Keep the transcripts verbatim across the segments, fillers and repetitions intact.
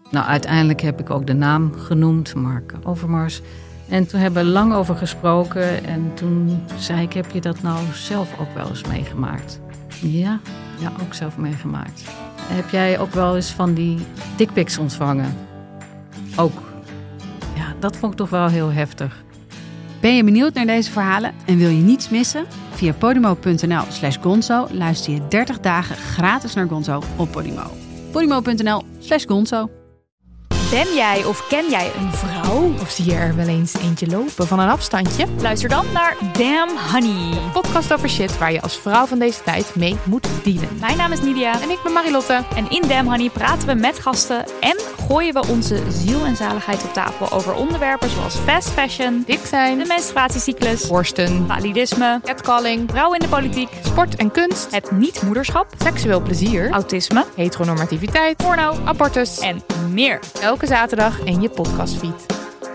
Nou, uiteindelijk heb ik ook de naam genoemd, Mark Overmars. En toen hebben we lang over gesproken. En toen zei ik, heb je dat nou zelf ook wel eens meegemaakt? Ja, ja, ook zelf meegemaakt. Heb jij ook wel eens van die dickpics ontvangen? Ook. Ja, dat vond ik toch wel heel heftig. Ben je benieuwd naar deze verhalen en wil je niets missen? Via podimo.nl slash gonzo luister je dertig dagen gratis naar Gonzo op Podimo. podimo.nl slash gonzo. Ben jij of ken jij een vrouw? Of zie je er wel eens eentje lopen van een afstandje? Luister dan naar Damn Honey. Een podcast over shit waar je als vrouw van deze tijd mee moet dealen. Mijn naam is Nidia. En ik ben Marilotte. En in Damn Honey praten we met gasten en gooien we onze ziel en zaligheid op tafel over onderwerpen zoals fast fashion, dik zijn, de menstruatiecyclus, borsten, validisme, catcalling, vrouwen in de politiek, sport en kunst, het niet-moederschap, seksueel plezier, autisme, heteronormativiteit, porno, abortus en meer. Elke zaterdag in je podcastfeed.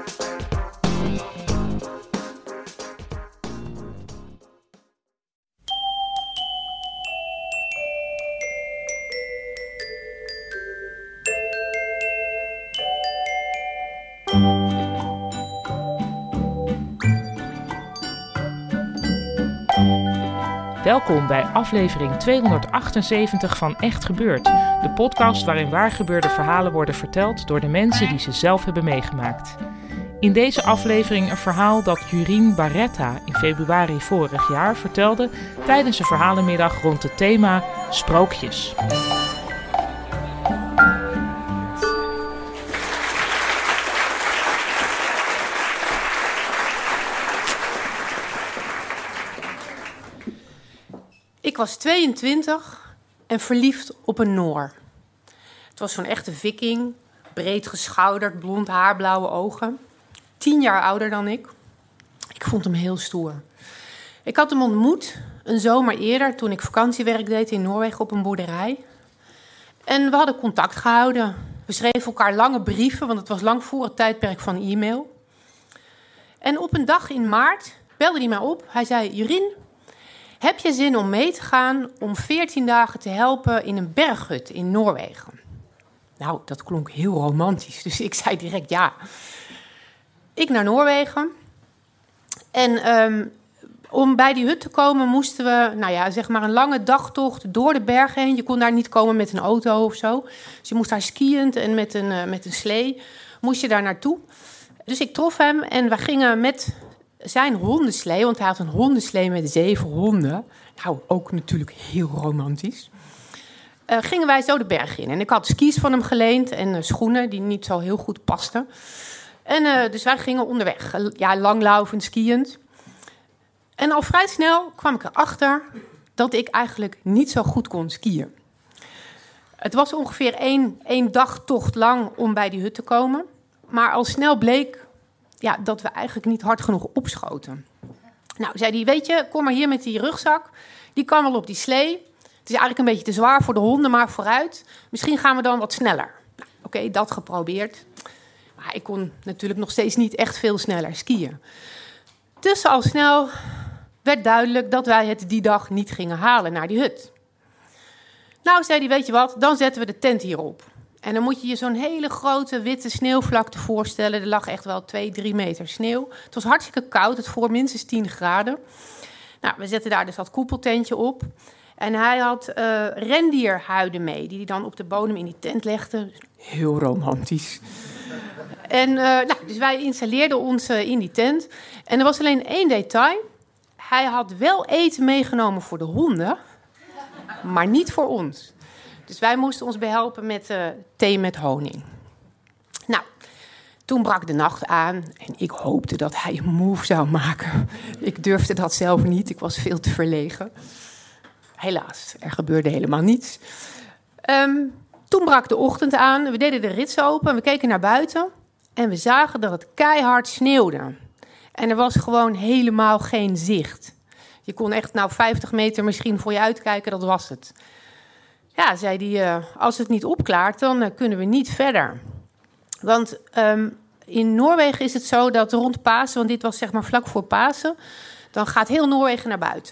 Welkom bij aflevering tweehonderdachtenzeventig van Echt Gebeurd. De podcast waarin waargebeurde verhalen worden verteld door de mensen die ze zelf hebben meegemaakt. In deze aflevering een verhaal dat Jurien Barretta in februari vorig jaar vertelde tijdens een verhalenmiddag rond het thema sprookjes. Ik was tweeëntwintig en verliefd op een Noor. Het was zo'n echte viking, breed geschouderd, blond haar, blauwe ogen. Tien jaar ouder dan ik. Ik vond hem heel stoer. Ik had hem ontmoet een zomer eerder toen ik vakantiewerk deed in Noorwegen op een boerderij. En we hadden contact gehouden. We schreven elkaar lange brieven, want het was lang voor het tijdperk van e-mail. En op een dag in maart belde hij mij op. Hij zei, Jurien, heb je zin om mee te gaan om veertien dagen te helpen in een berghut in Noorwegen? Nou, dat klonk heel romantisch, dus ik zei direct ja. Ik naar Noorwegen. En um, om bij die hut te komen moesten we, nou ja, zeg maar een lange dagtocht door de bergen heen. Je kon daar niet komen met een auto of zo. Dus je moest daar skiënd en met een, uh, met een slee moest je daar naartoe. Dus ik trof hem en we gingen met zijn hondenslee, want hij had een hondenslee met zeven honden. Nou, ook natuurlijk heel romantisch. Uh, gingen wij zo de berg in. En ik had skis van hem geleend en uh, schoenen die niet zo heel goed pasten. En uh, dus wij gingen onderweg. Uh, ja, langlaufend, skiënd. En al vrij snel kwam ik erachter dat ik eigenlijk niet zo goed kon skiën. Het was ongeveer één, één dagtocht lang om bij die hut te komen. Maar al snel bleek ja, dat we eigenlijk niet hard genoeg opschoten. Nou, zei hij, weet je, kom maar hier met die rugzak. Die kan wel op die slee. Het is eigenlijk een beetje te zwaar voor de honden, maar vooruit. Misschien gaan we dan wat sneller. Nou, Oké, okay, dat geprobeerd. Maar ik kon natuurlijk nog steeds niet echt veel sneller skiën. Dus al snel werd duidelijk dat wij het die dag niet gingen halen naar die hut. Nou, zei hij, weet je wat, dan zetten we de tent hierop. En dan moet je je zo'n hele grote witte sneeuwvlakte voorstellen. Er lag echt wel twee, drie meter sneeuw. Het was hartstikke koud, het voer minstens tien graden. Nou, we zetten daar dus dat koepeltentje op. En hij had uh, rendierhuiden mee, die hij dan op de bodem in die tent legde. Heel romantisch. En uh, nou, dus wij installeerden ons uh, in die tent. En er was alleen één detail. Hij had wel eten meegenomen voor de honden, maar niet voor ons. Dus wij moesten ons behelpen met uh, thee met honing. Nou, toen brak de nacht aan en ik hoopte dat hij een move zou maken. Ik durfde dat zelf niet, ik was veel te verlegen. Helaas, er gebeurde helemaal niets. Um, toen brak de ochtend aan, we deden de rits open, we keken naar buiten en we zagen dat het keihard sneeuwde. En er was gewoon helemaal geen zicht. Je kon echt nou vijftig meter misschien voor je uitkijken, dat was het. Ja, zei hij, uh, als het niet opklaart, dan uh, kunnen we niet verder. Want um, in Noorwegen is het zo dat rond Pasen, want dit was zeg maar vlak voor Pasen, dan gaat heel Noorwegen naar buiten.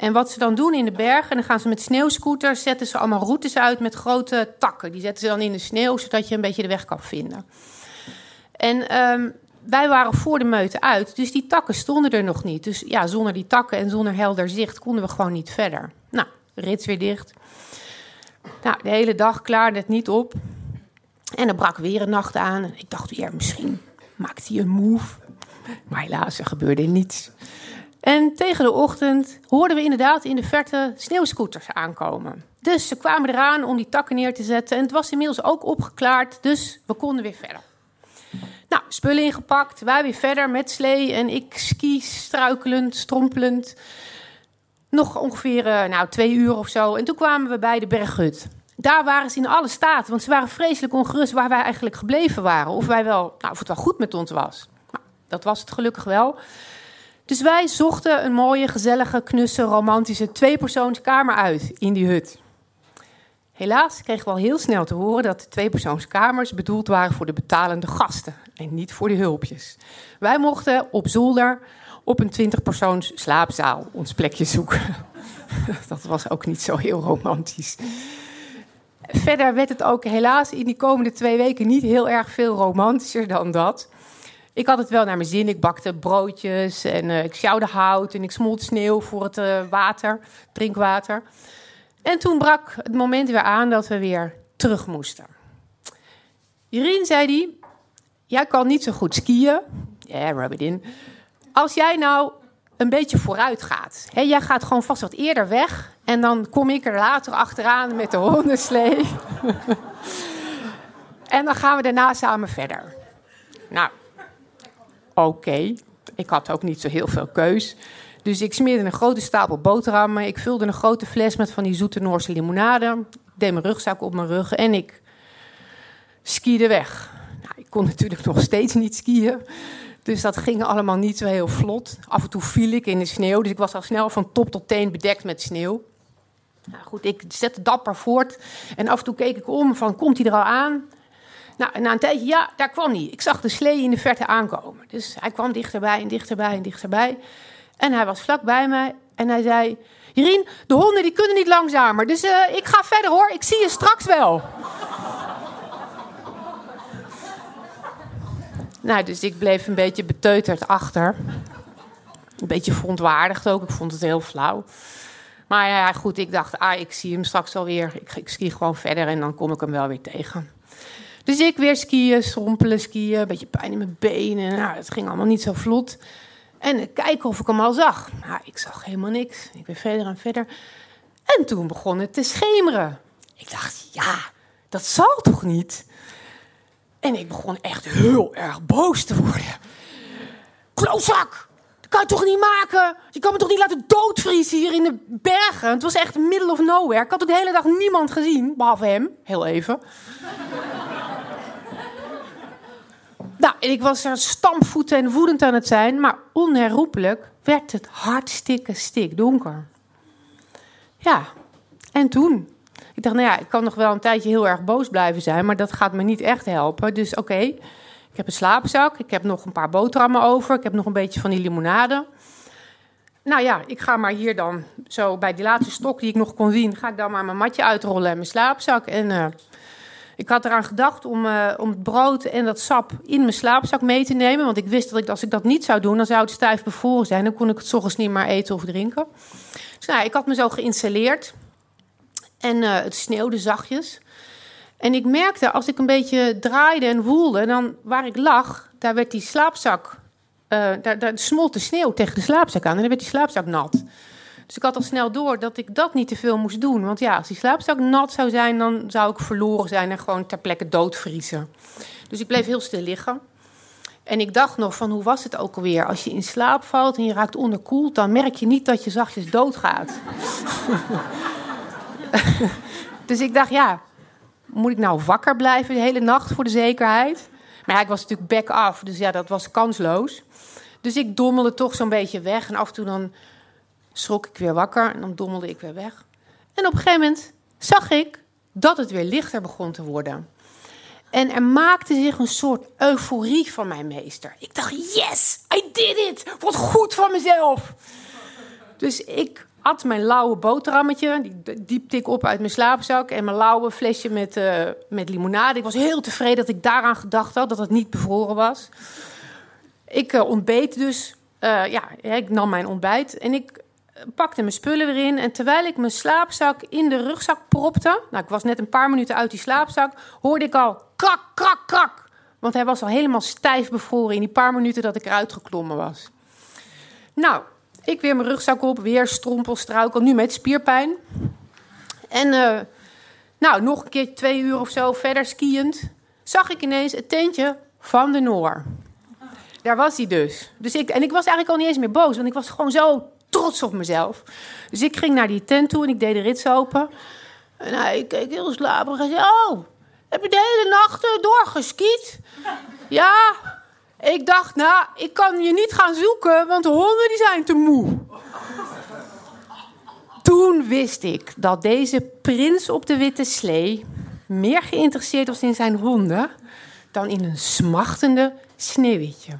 En wat ze dan doen in de bergen, dan gaan ze met sneeuwscooters, zetten ze allemaal routes uit met grote takken. Die zetten ze dan in de sneeuw, zodat je een beetje de weg kan vinden. En um, wij waren voor de meute uit, dus die takken stonden er nog niet. Dus ja, zonder die takken en zonder helder zicht konden we gewoon niet verder. Nou, rits weer dicht. Nou, de hele dag klaarde het niet op. En er brak weer een nacht aan. En ik dacht weer, misschien maakt hij een move. Maar helaas, er gebeurde niets. En tegen de ochtend hoorden we inderdaad in de verte sneeuwscooters aankomen. Dus ze kwamen eraan om die takken neer te zetten. En het was inmiddels ook opgeklaard, dus we konden weer verder. Nou, spullen ingepakt, wij weer verder met slee en ik ski struikelend, strompelend. Nog ongeveer uh, nou, twee uur of zo. En toen kwamen we bij de berghut. Daar waren ze in alle staat, want ze waren vreselijk ongerust waar wij eigenlijk gebleven waren. Of, wij wel, nou, of het wel goed met ons was. Nou, dat was het gelukkig wel. Dus wij zochten een mooie, gezellige, knusse, romantische tweepersoonskamer uit in die hut. Helaas kregen we al heel snel te horen dat de tweepersoonskamers bedoeld waren voor de betalende gasten en niet voor de hulpjes. Wij mochten op zolder op een twintigpersoons slaapzaal ons plekje zoeken. Dat was ook niet zo heel romantisch. Verder werd het ook helaas in die komende twee weken niet heel erg veel romantischer dan dat. Ik had het wel naar mijn zin. Ik bakte broodjes en uh, ik sjouwde hout en ik smolt sneeuw voor het uh, water, drinkwater. En toen brak het moment weer aan dat we weer terug moesten. Jurien, zei die, jij kan niet zo goed skiën. Ja, yeah, rub it in. Als jij nou een beetje vooruit gaat. Hè, jij gaat gewoon vast wat eerder weg. En dan kom ik er later achteraan met de hondenslee. En dan gaan we daarna samen verder. Nou, oké. Okay. Ik had ook niet zo heel veel keus. Dus ik smeerde een grote stapel boterhammen. Ik vulde een grote fles met van die zoete Noorse limonade. Ik deed mijn rugzak op mijn rug en ik skiede weg. Nou, ik kon natuurlijk nog steeds niet skiën. Dus dat ging allemaal niet zo heel vlot. Af en toe viel ik in de sneeuw. Dus ik was al snel van top tot teen bedekt met sneeuw. Nou goed, ik zette dapper voort. En af en toe keek ik om van, komt hij er al aan? Nou, en na een tijdje, ja, daar kwam hij. Ik zag de slee in de verte aankomen. Dus hij kwam dichterbij en dichterbij en dichterbij. En hij was vlak bij mij en hij zei, Jurien, de honden die kunnen niet langzamer. Dus uh, ik ga verder hoor, ik zie je straks wel. Nou, dus ik bleef een beetje beteuterd achter. Een beetje verontwaardigd ook, ik vond het heel flauw. Maar ja, goed, ik dacht, ah, ik zie hem straks wel weer. Ik, ik ski gewoon verder en dan kom ik hem wel weer tegen. Dus ik weer skiën, strompelen, skiën, een beetje pijn in mijn benen. Nou, het ging allemaal niet zo vlot. En kijken of ik hem al zag. Nou, ik zag helemaal niks. Ik weer verder en verder. En toen begon het te schemeren. Ik dacht, ja, dat zal toch niet? En ik begon echt heel erg boos te worden. Klootzak! Dat kan je toch niet maken? Je kan me toch niet laten doodvriezen hier in de bergen? Het was echt middle of nowhere. Ik had ook de hele dag niemand gezien, behalve hem. Heel even. Nou, en ik was er stampvoeten en woedend aan het zijn. Maar onherroepelijk werd het hartstikke stikdonker. Ja, en toen? Ik dacht, nou ja, ik kan nog wel een tijdje heel erg boos blijven zijn, maar dat gaat me niet echt helpen. Dus oké, okay, ik heb een slaapzak, ik heb nog een paar boterhammen over, ik heb nog een beetje van die limonade. Nou ja, ik ga maar hier dan zo bij die laatste stok die ik nog kon zien, ga ik dan maar mijn matje uitrollen en mijn slaapzak. En uh, ik had eraan gedacht om, uh, om het brood en dat sap in mijn slaapzak mee te nemen, want ik wist dat ik, als ik dat niet zou doen, dan zou het stijf bevroren zijn. Dan kon ik het 's ochtends niet meer eten of drinken. Dus nou, ik had me zo geïnstalleerd. En uh, het sneeuwde zachtjes. En ik merkte, als ik een beetje draaide en woelde, dan waar ik lag, daar werd die slaapzak, uh, daar, daar smolt de sneeuw tegen de slaapzak aan en dan werd die slaapzak nat. Dus ik had al snel door dat ik dat niet te veel moest doen. Want ja, als die slaapzak nat zou zijn, dan zou ik verloren zijn en gewoon ter plekke doodvriezen. Dus ik bleef heel stil liggen. En ik dacht nog van, hoe was het ook alweer? Als je in slaap valt en je raakt onderkoeld, dan merk je niet dat je zachtjes doodgaat. Dus ik dacht, ja, moet ik nou wakker blijven de hele nacht voor de zekerheid? Maar ja, ik was natuurlijk back af, dus ja, dat was kansloos. Dus ik dommelde toch zo'n beetje weg. En af en toe dan schrok ik weer wakker en dan dommelde ik weer weg. En op een gegeven moment zag ik dat het weer lichter begon te worden. En er maakte zich een soort euforie van mijn meester. Ik dacht, yes, I did it! Wat goed van mezelf! Dus ik at mijn lauwe boterhammetje. Die diepte ik op uit mijn slaapzak. En mijn lauwe flesje met, uh, met limonade. Ik was heel tevreden dat ik daaraan gedacht had. Dat het niet bevroren was. Ik uh, ontbeet dus. Uh, ja, ik nam mijn ontbijt. En ik pakte mijn spullen weer in. En terwijl ik mijn slaapzak in de rugzak propte. Nou, ik was net een paar minuten uit die slaapzak. Hoorde ik al krak, krak, krak. Want hij was al helemaal stijf bevroren in die paar minuten dat ik eruit geklommen was. Nou, ik weer mijn rugzak op. Weer strompel, struikel. Nu met spierpijn. En uh, nou, nog een keer twee uur of zo verder skiënd. Zag ik ineens het tentje van de Noor. Daar was hij dus. dus ik, en ik was eigenlijk al niet eens meer boos. Want ik was gewoon zo trots op mezelf. Dus ik ging naar die tent toe en ik deed de rits open. En hij keek heel slaperig en zei... Oh, heb je de hele nacht uh, doorgeskiet? Ja... Ik dacht, nou, ik kan je niet gaan zoeken, want de honden die zijn te moe. Toen wist ik dat deze prins op de witte slee meer geïnteresseerd was in zijn honden dan in een smachtende Sneeuwwitje.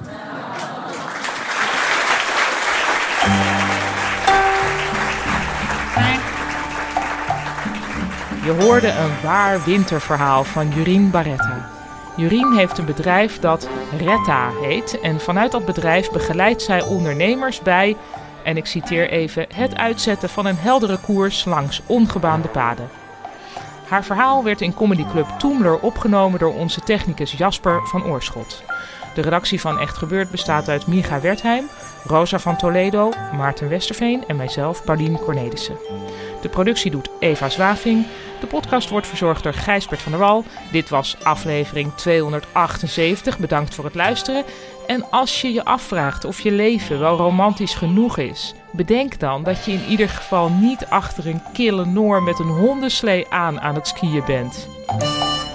Je hoorde een waar winterverhaal van Jurien Barretta. Jurien heeft een bedrijf dat Retta heet en vanuit dat bedrijf begeleidt zij ondernemers bij, en ik citeer even, het uitzetten van een heldere koers langs ongebaande paden. Haar verhaal werd in comedyclub Toemler opgenomen door onze technicus Jasper van Oorschot. De redactie van Echt Gebeurd bestaat uit Micha Wertheim, Rosa van Toledo, Maarten Westerveen en mijzelf, Paulien Cornelissen. De productie doet Eva Zwaving. De podcast wordt verzorgd door Gijsbert van der Wal. Dit was aflevering tweehonderdachtenzeventig. Bedankt voor het luisteren. En als je je afvraagt of je leven wel romantisch genoeg is, bedenk dan dat je in ieder geval niet achter een kille Noor met een hondenslee aan aan het skiën bent.